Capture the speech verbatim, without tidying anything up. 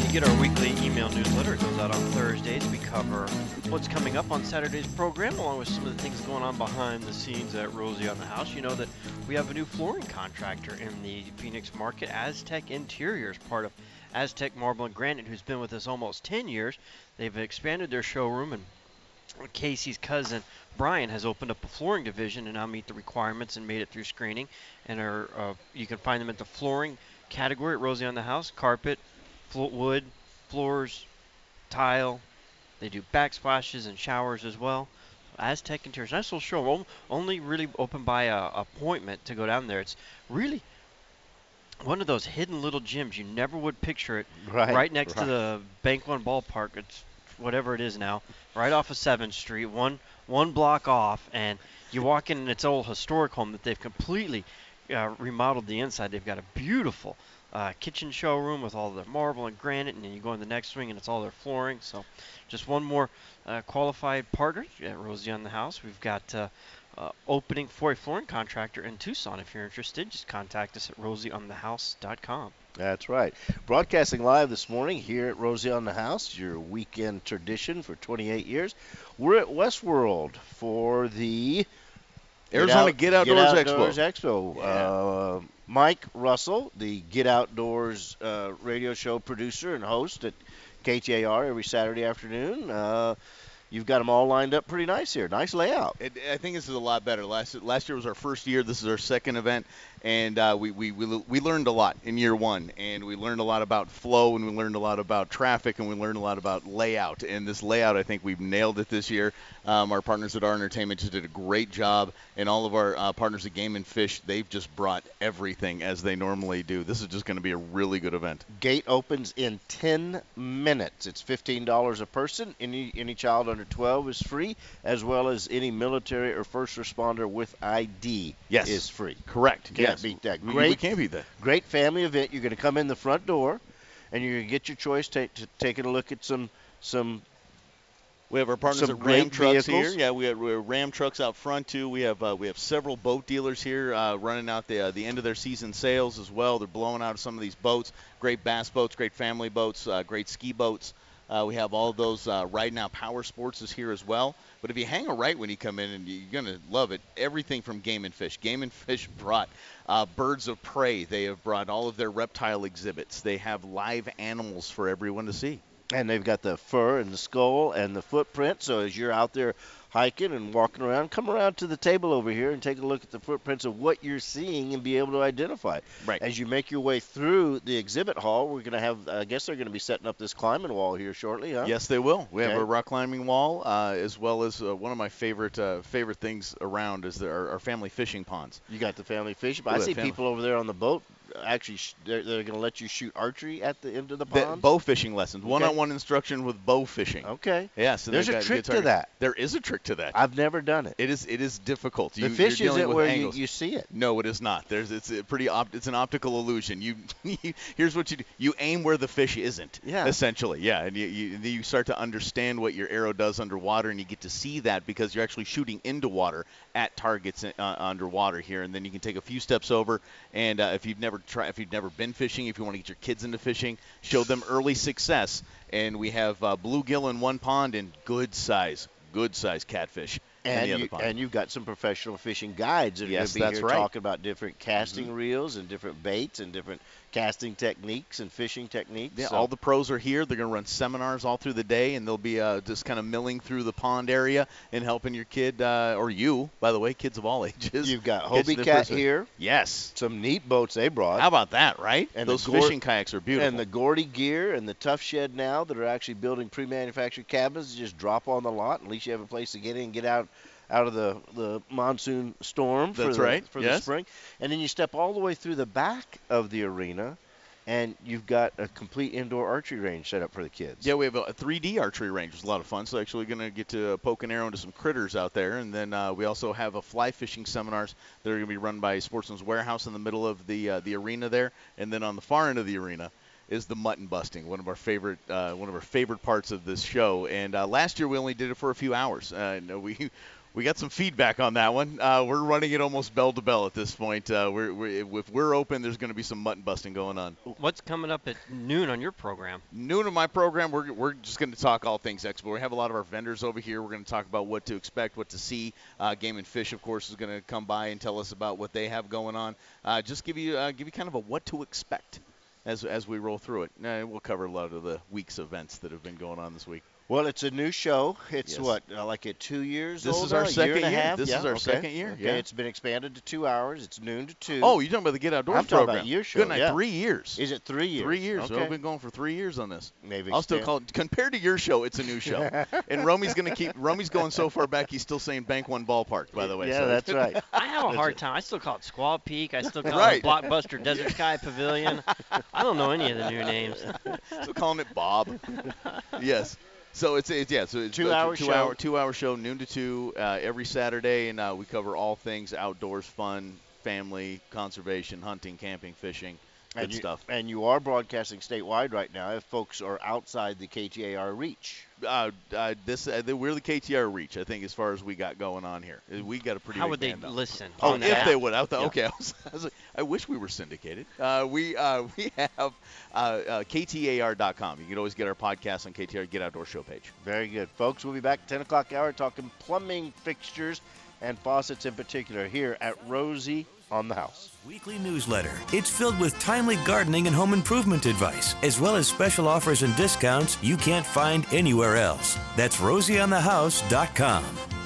Get our weekly email newsletter. It goes out on Thursdays. We cover what's coming up on Saturday's program, along with some of the things going on behind the scenes at Rosie on the House. You know that we have a new flooring contractor in the Phoenix market, Aztec Interiors, part of Aztec Marble and Granite, who's been with us almost ten years. They've expanded their showroom, and Casey's cousin Brian has opened up a flooring division and now meet the requirements and made it through screening. And are uh, you can find them at the flooring category at Rosie on the House: carpet, flo- wood, floors, tile. They do backsplashes and showers as well. Aztec Interiors, nice little showroom. Only really open by uh, appointment to go down there. It's really one of those hidden little gyms. You never would picture it. Right, Right next right. to the Bank One ballpark. It's whatever it is now. Right off of seventh Street, one one block off, and you walk in, and it's old historic home that they've completely uh, remodeled the inside. They've got a beautiful uh, kitchen showroom with all the marble and granite, and then you go in the next wing, and it's all their flooring. So, just one more uh, qualified partner at Rosie on the House. We've got uh, uh, opening for a flooring contractor in Tucson. If you're interested, just contact us at rosie on the house dot com. That's right. Broadcasting live this morning here at Rosie on the House, your weekend tradition for twenty-eight years. We're at Westworld for the Arizona Get Outdoors, Get Outdoors Expo. Expo. Yeah. Uh, Mike Russell, the Get Outdoors uh, radio show producer and host at K T A R every Saturday afternoon. Uh, you've got them all lined up pretty nice here. Nice layout. It, I think this is a lot better. Last last year was our first year. This is our second event, and uh, we, we, we we learned a lot in year one, and we learned a lot about flow, and we learned a lot about traffic, and we learned a lot about layout. And this layout, I think we've nailed it this year. Um, our partners at Our Entertainment just did a great job, and all of our uh, partners at Game and Fish, they've just brought everything as they normally do. This is just going to be a really good event. Gate opens in ten minutes. It's fifteen dollars a person. Any any child under twelve is free, as well as any military or first responder with I D Yes. is free. Correct. Can't yes. beat that. We- Great, We can't beat that. great family event. You're going to come in the front door, and you're going to get your choice. Take to taking a look at some some. We have our partners Some at Ram great Trucks vehicles. here. Yeah, we have, we have Ram Trucks out front too. We have uh, we have several boat dealers here uh, running out the uh, the end of their season sales as well. They're blowing out some of these boats. Great bass boats, great family boats, uh, great ski boats. Uh, we have all those uh, right now. Power Sports is here as well. But if you hang a right when you come in, and you're gonna love it. Everything from Game and Fish. Game and Fish brought uh, birds of prey. They have brought all of their reptile exhibits. They have live animals for everyone to see. And they've got the fur and the skull and the footprint. So as you're out there hiking and walking around, come around to the table over here and take a look at the footprints of what you're seeing and be able to identify it. Right. As you make your way through the exhibit hall, we're going to have, I guess they're going to be setting up this climbing wall here shortly, huh? Yes, they will. We have Okay. a rock climbing wall, uh, as well as uh, one of my favorite uh, favorite things around is the, our, our family fishing ponds. You got the family fishing. But I Ooh, that see family- people over there on the boat. Actually, sh- they're, they're going to let you shoot archery at the end of the The pond. bow fishing lessons, one-on-one instruction with bow fishing. Okay. Yes, and There's they've a got trick good to target- that. There is a trick to that. I've never done it. It is it is difficult. The You, fish you're dealing isn't with where you, angles. you see it. No, it is not. There's it's a pretty op- it's an optical illusion. You here's what you do. You aim where the fish isn't. Yeah. Essentially, yeah, and you, you you start to understand what your arrow does underwater, and you get to see that because you're actually shooting into water at targets uh, underwater here, and then you can take a few steps over. And uh, if you've never tried, if you've never been fishing, if you want to get your kids into fishing, show them early success. And we have uh, bluegill in one pond and good size, good size catfish. in And the other you, pond. and you've got some professional fishing guides that are Yes, going to be that's here right. talking about different casting Mhm. reels and different baits and different casting techniques and fishing techniques. Yeah, So all the pros are here. They're going to run seminars all through the day, and they'll be uh, just kind of milling through the pond area and helping your kid, uh, or you, by the way, kids of all ages. you've got catch Hobie their Cat first fish. here, Yes. some neat boats they brought, How about that, right? And Those the Gor- fishing kayaks are beautiful. and the Gordy Gear and the Tough Shed now that are actually building pre-manufactured cabins to just drop on the lot. At least you have a place to get in and get out out of the, the monsoon storm for, That's the, right, for the yes. spring. And then you step all the way through the back of the arena, and you've got a complete indoor archery range set up for the kids. Yeah, we have a a three D archery range. It's a lot of fun. So actually going to get to poke an arrow into some critters out there. And then uh, we also have a fly fishing seminars that are going to be run by Sportsman's Warehouse in the middle of the uh, the arena there. And then on the far end of the arena is the mutton busting, one of our favorite uh, one of our favorite parts of this show. And uh, last year we only did it for a few hours. Uh, no, we We got some feedback on that one. Uh, we're running it almost bell to bell at this point. Uh, we're, we're, if we're open, there's going to be some mutton busting going on. What's coming up at noon on your program? Noon of my program, we're, we're just going to talk all things Expo. We have a lot of our vendors over here. We're going to talk about what to expect, what to see. Uh, Game and Fish, of course, is going to come by and tell us about what they have going on. Uh, just give you uh, give you kind of a what to expect as as we roll through it. Uh, we'll cover a lot of the week's events that have been going on this week. Well, it's a new show. It's Yes. what, uh, like at two years This old is our now? a second year. And year. a half? This yeah, is our okay. second year, Okay, yeah. it's been expanded to two hours. It's noon to two. Oh, you're talking about the Get Outdoors I'm talking program. about your show, Good night, yeah. three years. Is it three years? Three years. Okay. So we've been going for three years on this. Maybe I'll still expand- call it, compared to your show, it's a new show. And Romy's going to keep, Romy's going so far back, he's still saying Bank One Ballpark, by the way. Yeah, so that's right. I have a That's hard it. time. I still call it Squaw Peak. I still call Right. it Blockbuster Desert Sky Pavilion. I don't know any of the new names. Still calling it Bob. Yes. So it's, it's yeah, so it's a Two-hour two show. hour two hour show, noon to two, uh, every Saturday, and uh, we cover all things outdoors, fun, family, conservation, hunting, camping, fishing, good and you, stuff. And you are broadcasting statewide right now if folks are outside the K T A R reach. Uh, uh, this uh, we're the K T R reach, I think, as far as we got going on here. Uh, We got a pretty. How big would they band up. listen? Oh, on if that? they would. I thought, Yeah. okay, I was, I was like, I wish we were syndicated. Uh, we uh, we have uh, uh, K T A R dot com. You can always get our podcast on K T A R Get Outdoor show page. Very good. Folks, we'll be back at ten o'clock hour talking plumbing fixtures and faucets in particular here at Rosie on the House. Weekly newsletter. It's filled with timely gardening and home improvement advice, as well as special offers and discounts you can't find anywhere else. That's rosie on the house dot com.